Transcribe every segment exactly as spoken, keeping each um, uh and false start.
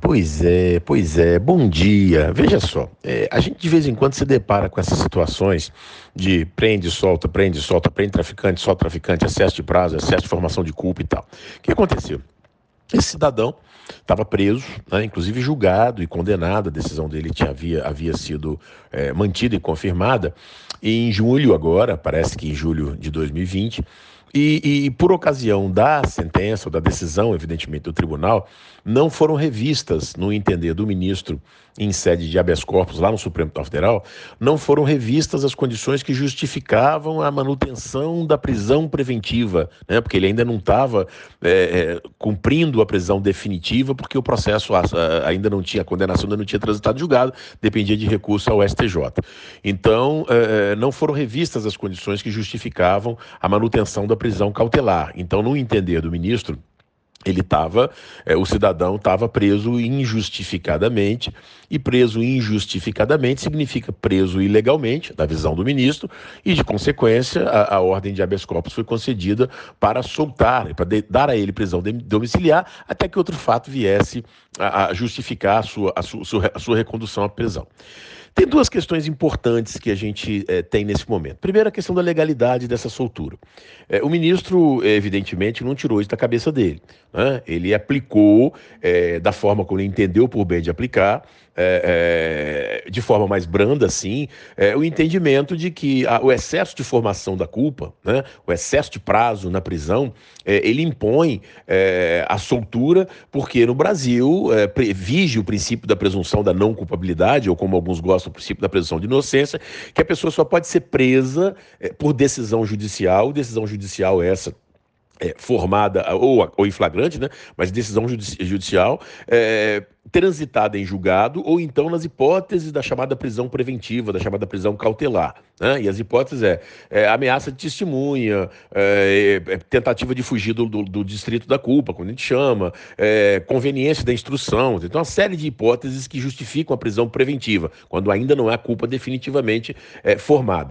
Pois é, pois é. Bom dia. Veja só, é, a gente de vez em quando se depara com essas situações de prende, solta, prende, solta, prende traficante, solta traficante, excesso de prazo, excesso de formação de culpa e tal. O que aconteceu? Esse cidadão estava preso, né, inclusive julgado e condenado. A decisão dele tinha, havia, havia sido é, mantida e confirmada. E em julho agora, parece que em julho de dois mil e vinte, e, e, e por ocasião da sentença ou da decisão, evidentemente, do tribunal, não foram revistas, no entender do ministro em sede de habeas corpus lá no Supremo Tribunal Federal, não foram revistas as condições que justificavam a manutenção da prisão preventiva, né? Porque ele ainda não estava é, é, cumprindo a prisão definitiva, porque o processo a, a, ainda não tinha, a condenação ainda não tinha transitado julgado, dependia de recurso ao S T J. Então, é, não foram revistas as condições que justificavam a manutenção da prisão cautelar. Então, no entender do ministro, ele estava, é, o cidadão estava preso injustificadamente, e preso injustificadamente significa preso ilegalmente, na visão do ministro, e de consequência a, a ordem de habeas corpus foi concedida para soltar, para de, dar a ele prisão domiciliar, até que outro fato viesse a, a justificar a sua, a, su, a sua recondução à prisão. Tem duas questões importantes que a gente é, tem nesse momento. Primeiro, a questão da legalidade dessa soltura. É, o ministro, evidentemente, não tirou isso da cabeça dele, né? Ele aplicou é, da forma como ele entendeu por bem de aplicar, é, é, de forma mais branda, assim, é, o entendimento de que a, o excesso de formação da culpa, né, o excesso de prazo na prisão, é, ele impõe é, a soltura, porque no Brasil é, vige o princípio da presunção da não culpabilidade, ou como alguns gostam, o princípio da presunção de inocência, que a pessoa só pode ser presa é, por decisão judicial, decisão judicial essa é, formada, ou, ou em flagrante, né, mas decisão judici- judicial, é, transitada em julgado, ou então nas hipóteses da chamada prisão preventiva, da chamada prisão cautelar, né? E as hipóteses é, é ameaça de testemunha, é, é, tentativa de fugir do, do, do distrito da culpa, quando a gente chama, é, conveniência da instrução. Então, uma série de hipóteses que justificam a prisão preventiva, quando ainda não há culpa definitivamente é, formada.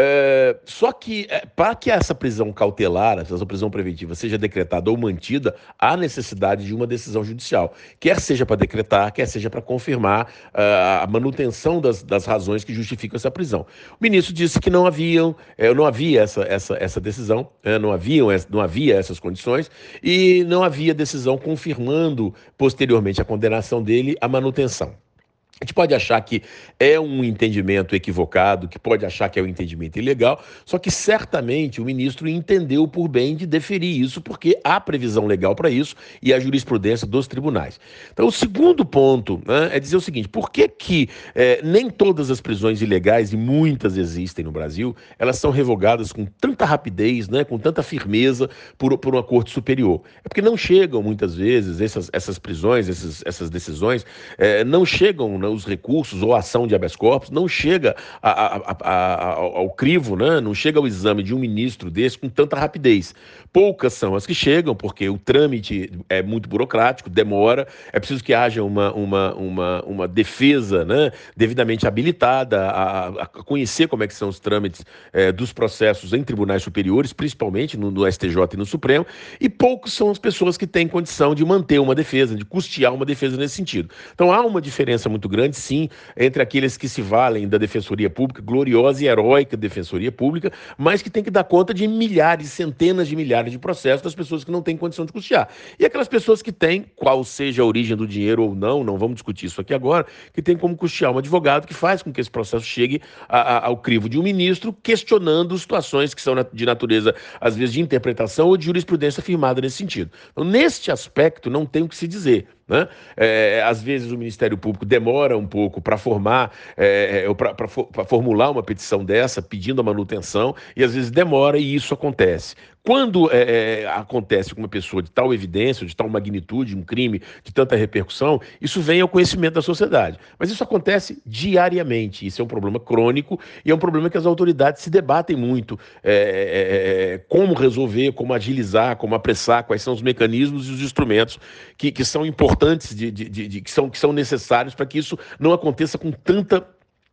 É, só que, é, para que essa prisão cautelar, essa prisão preventiva seja decretada ou mantida, há necessidade de uma decisão judicial, quer seja para decretar, quer seja para confirmar uh, a manutenção das, das razões que justificam essa prisão. O ministro disse que não haviam, eh, não havia essa, essa, essa decisão, eh, não, haviam, não havia essas condições, e não havia decisão confirmando posteriormente a condenação dele a manutenção. A gente pode achar que é um entendimento equivocado, que pode achar que é um entendimento ilegal, só que certamente o ministro entendeu por bem de deferir isso, porque há previsão legal para isso e a jurisprudência dos tribunais. Então, o segundo ponto, né, é dizer o seguinte: por que que é, nem todas as prisões ilegais, e muitas existem no Brasil, elas são revogadas com tanta rapidez, né, com tanta firmeza por, por uma corte superior? É porque não chegam, muitas vezes, essas, essas prisões, essas, essas decisões, é, não chegam, né, os recursos ou a ação de habeas corpus, não chega a, a, a, a, ao crivo, né? Não chega ao exame de um ministro desse com tanta rapidez. Poucas são as que chegam, porque o trâmite é muito burocrático, demora, é preciso que haja uma, uma, uma, uma defesa, né, devidamente habilitada a, a conhecer como é que são os trâmites é, dos processos em tribunais superiores, principalmente no, no S T J e no Supremo, e poucos são as pessoas que têm condição de manter uma defesa, de custear uma defesa nesse sentido. Então há uma diferença muito grande, sim, entre aqueles que se valem da Defensoria Pública, gloriosa e heróica Defensoria Pública, mas que tem que dar conta de milhares, centenas de milhares de processos das pessoas que não têm condição de custear. E aquelas pessoas que têm, qual seja a origem do dinheiro ou não, não vamos discutir isso aqui agora, que tem como custear um advogado que faz com que esse processo chegue a, a, ao crivo de um ministro, questionando situações que são de natureza, às vezes, de interpretação ou de jurisprudência firmada nesse sentido. Então, neste aspecto, não tem o que se dizer, né? É, às vezes o Ministério Público demora um pouco para formar, é, para formular uma petição dessa, pedindo a manutenção, e às vezes demora e isso acontece. Quando é, é, acontece com uma pessoa de tal evidência, de tal magnitude, um crime de tanta repercussão, isso vem ao conhecimento da sociedade. Mas isso acontece diariamente, isso é um problema crônico e é um problema que as autoridades se debatem muito, é, é, é, como resolver, como agilizar, como apressar, quais são os mecanismos e os instrumentos que, que são importantes, de, de, de, de, que, são, que são necessários para que isso não aconteça com tanta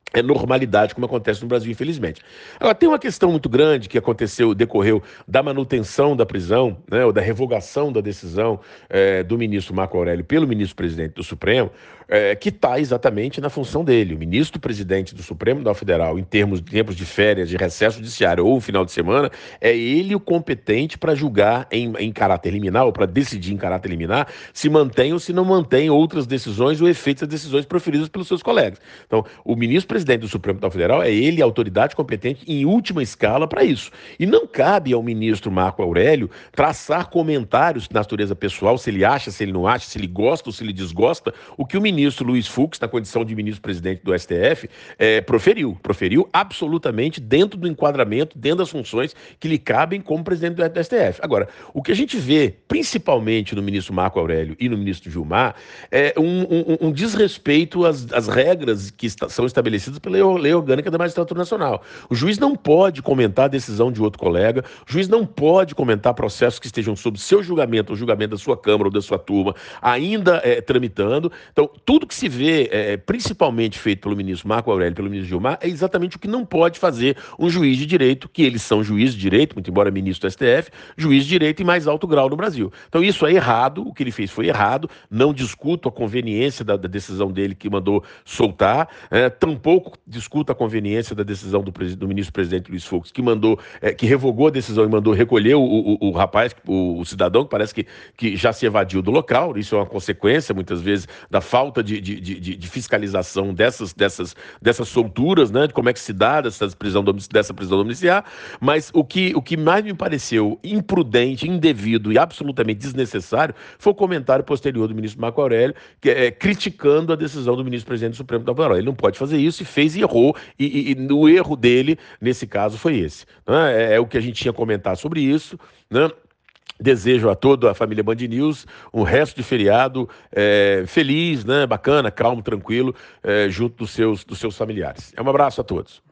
é normalidade, como acontece no Brasil, infelizmente. Agora, tem uma questão muito grande que aconteceu, decorreu da manutenção da prisão, né, ou da revogação da decisão é, do ministro Marco Aurélio pelo ministro-presidente do Supremo, é, que está exatamente na função dele. O ministro-presidente do Supremo Tribunal Federal, em termos de tempos de férias, de recesso judiciário ou final de semana, é ele o competente para julgar em, em caráter liminar, ou para decidir em caráter liminar, se mantém ou se não mantém outras decisões ou efeitos das decisões proferidas pelos seus colegas. Então, o ministro presidente do Supremo Tribunal Federal é ele a autoridade competente em última escala para isso. E não cabe ao ministro Marco Aurélio traçar comentários de natureza pessoal, se ele acha, se ele não acha, se ele gosta ou se ele desgosta, o que o ministro Luiz Fux, na condição de ministro-presidente do S T F, é, proferiu. Proferiu absolutamente dentro do enquadramento, dentro das funções que lhe cabem como presidente do S T F. Agora, o que a gente vê, principalmente no ministro Marco Aurélio e no ministro Gilmar, é um, um, um desrespeito às, às regras que está, são estabelecidas pela lei orgânica da Magistratura Nacional. O juiz não pode comentar a decisão de outro colega, o juiz não pode comentar processos que estejam sob seu julgamento, ou julgamento da sua Câmara ou da sua turma, ainda é, tramitando. Então, tudo que se vê, é, principalmente feito pelo ministro Marco Aurélio e pelo ministro Gilmar, é exatamente o que não pode fazer um juiz de direito, que eles são juízes de direito, muito embora ministro do S T F, juiz de direito em mais alto grau no Brasil. Então, isso é errado, o que ele fez foi errado, não discuto a conveniência da, da decisão dele que mandou soltar, é, tampouco discuta a conveniência da decisão do, do ministro-presidente Luiz Fux, que mandou, é, que revogou a decisão e mandou recolher o, o, o rapaz, o, o cidadão, que parece que, que já se evadiu do local. Isso é uma consequência, muitas vezes, da falta de, de, de, de fiscalização dessas, dessas, dessas solturas, né, de como é que se dá dessa prisão, dessa prisão domiciliar. Mas o que, o que mais me pareceu imprudente, indevido e absolutamente desnecessário foi o comentário posterior do ministro Marco Aurélio, que é, criticando a decisão do ministro-presidente do Supremo Tribunal Federal. Ele não pode fazer isso, e fez e errou, e, e, e o erro dele, nesse caso, foi esse. Né? É, é o que a gente tinha comentado sobre isso, né? Desejo a toda a família Band News um resto de feriado é, feliz, né? Bacana, calmo, tranquilo, é, junto dos seus, dos seus familiares. Um abraço a todos.